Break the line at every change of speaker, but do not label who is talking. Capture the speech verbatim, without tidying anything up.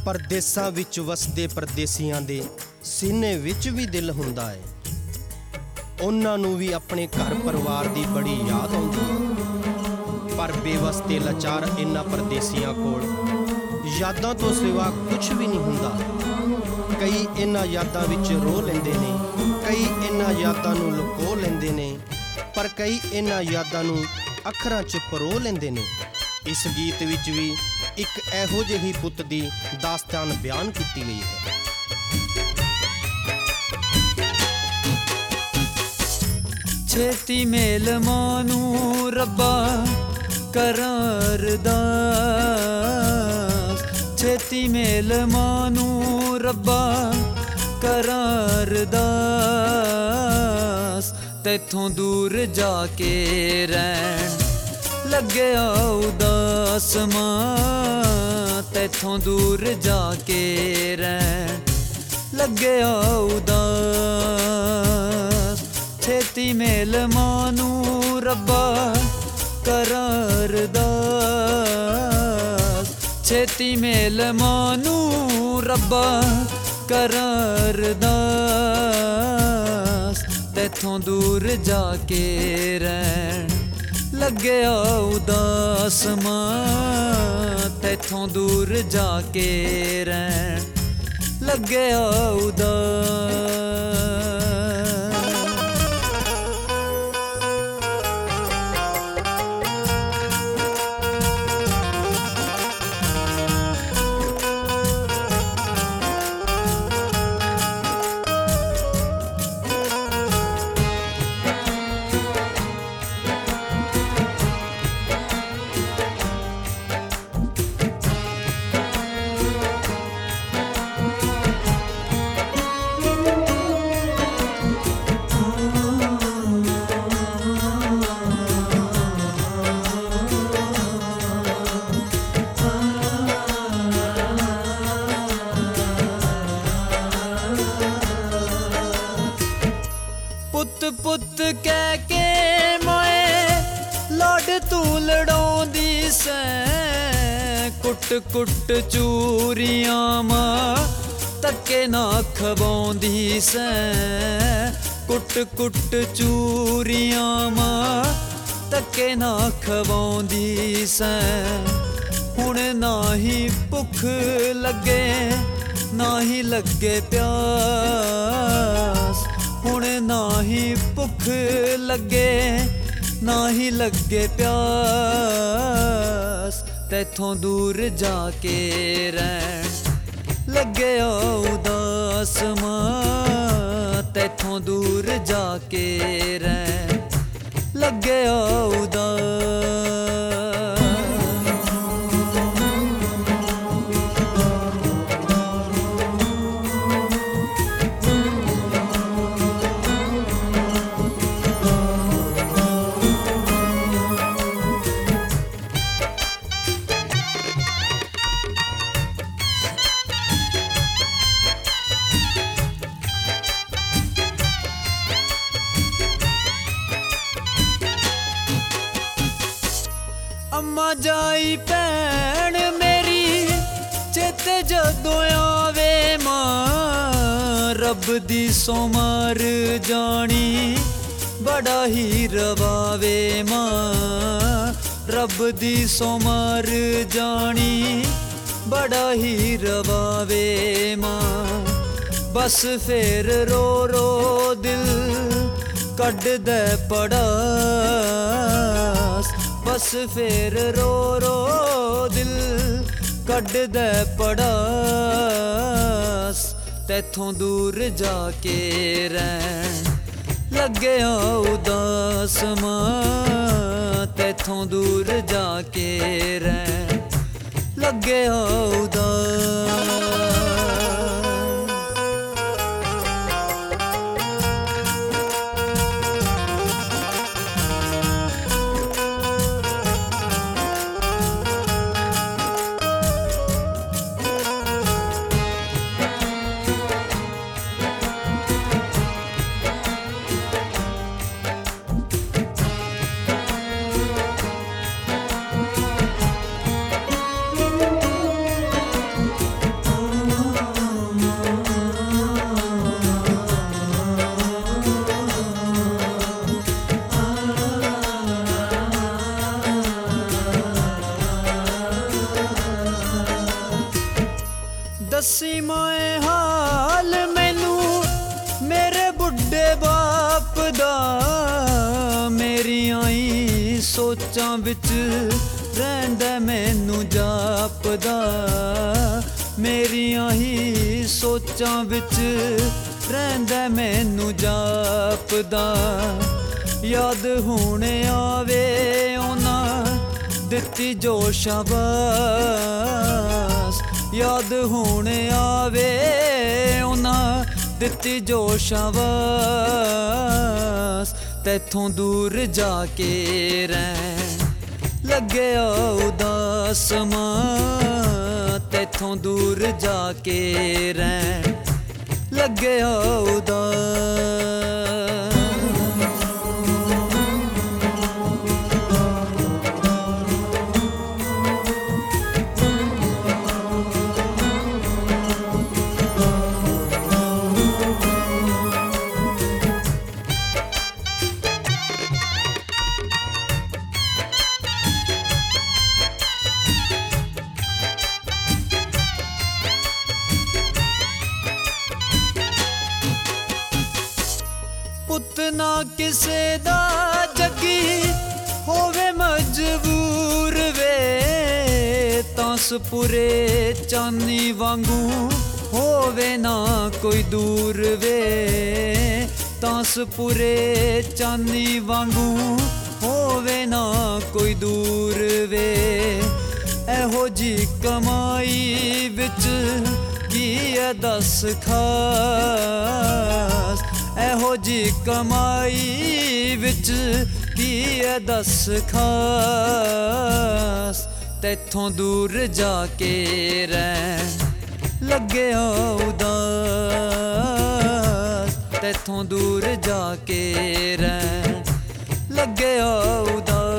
परदेसां विच वसदे परदेसियां दे सीने विच भी दिल हुंदा है। उन्हां नूं भी अपने घर परिवार दी बड़ी याद आउंदी है। पर बेवस ते लाचार इन्हां परदेसियां कोल यादां तो सिवा कुछ भी नहीं हुंदा। कई इन्हां यादां विच रो लैंदे ने, कई इन्हां यादां नूं लुको लैंदे ने, पर कई इन्हां यादां नूं अखरां च परो लैंदे ने। इस गीत विच भी एक एहो जिही पुत दी दास्तान बयान की गई है।
छेती मेल मानू रब्बा करां अरदास, छेती मेल मानू रब्बा करां अरदास। तैथों दूर जाके रहन लग्या उदास मां, तैथों दूर जाके रहन लग्या उदास। छेती मेल मानू रब्बा करां अरदास, छेती मेल मानू रब्बा करां अरदास। तैथों दूर जाके रहन लग्या उदास मां, तैथों दूर जाके रहन लग्या उदास। पुत पुत कह के मोए लाड तू लड़ाउंदी सैं, कुट कुट चूरियां मां तक्के ना खवाउंदी सैं, कुट कुट चूरियां मां तक्के ना खवाउंदी सैं। हुण ना ही भुख लगे ना ही लगे प्यास, हुण ना ही भुख लगे ना ही लगे प्यास। तैथों दूर जाके रहन लग्या उदास मां, तैथों दूर जाके रहन लग्या उदास। अम्मा जाई भैन मेरी चेते जदों आवे मां, रब दी सोमर जानी बड़ा ही रवावे मां, रब दी सोमर जानी बड़ा ही रवावे मां। बस फिर रो रो दिल कड्ड दे पड़ास, बस फिर रो रो दिल कड्ड दे पड़ास। तैथों दूर जाके रहन लग्या उदास मां, तैथों दूर जाके रहन लग्या उदास। ਸੋਚਾਂ ਵਿੱਚ ਰਹਿੰਦਾ ਮੈਨੂੰ ਜਾਪਦਾ, ਮੇਰੀਆਂ ਹੀ ਸੋਚਾਂ ਵਿੱਚ ਰਹਿੰਦਾ ਮੈਨੂੰ ਜਾਪਦਾ। ਯਾਦ ਹੁਣ ਆਵੇ ਉਹਨਾਂ ਦਿੱਤੀ ਜੋ ਸ਼ਾਬਾਸ਼, ਯਾਦ ਹੁਣ ਆਵੇ ਉਹਨਾਂ ਦਿੱਤੀ ਜੋ ਸ਼ਾਬਾਸ਼। ਤੈਥੋਂ ਦੂਰ ਜਾ ਕੇ ਰਹਿਣ ਲੱਗਿਆ ਉਦਾਸ ਮਾਂ, ਤੈਥੋਂ ਦੂਰ ਜਾ ਕੇ ਰਹਿਣ ਲੱਗਿਆ ਉਦਾਸ। ਪੁੱਤ ਨਾ ਕਿਸੇ ਦਾ ਜੱਗੀ ਹੋਵੇ ਮਜਬੂਰ ਵੇ, ਤਾਂਸਪੁਰੇ ਚਾਨੀ ਵਾਂਗੂ ਹੋਵੇ ਨਾ ਕੋਈ ਦੂਰ ਵੇ, ਤਾਂਸਪੁਰੇ ਚਾਨੀ ਵਾਂਗੂ ਹੋਵੇ ਨਾ ਕੋਈ ਦੂਰ ਵੇ। ਇਹੋ ਜੀ ਕਮਾਈ ਵਿੱਚ ਕੀ ਹੈ ਦੱਸ ਖਾਸ, ਇਹੋ ਜੀ ਕਮਾਈ ਵਿੱਚ ਕੀ ਹੈ ਦੱਸ ਖਾਸ। ਤੈਥੋਂ ਦੂਰ ਜਾ ਕੇ ਰਹਿਣ ਲੱਗਿਆ ਉਦਾਸ, ਤੈਥੋਂ ਦੂਰ ਜਾ ਕੇ ਰਹਿਣ ਲੱਗਿਆ ਉਦਾਸ।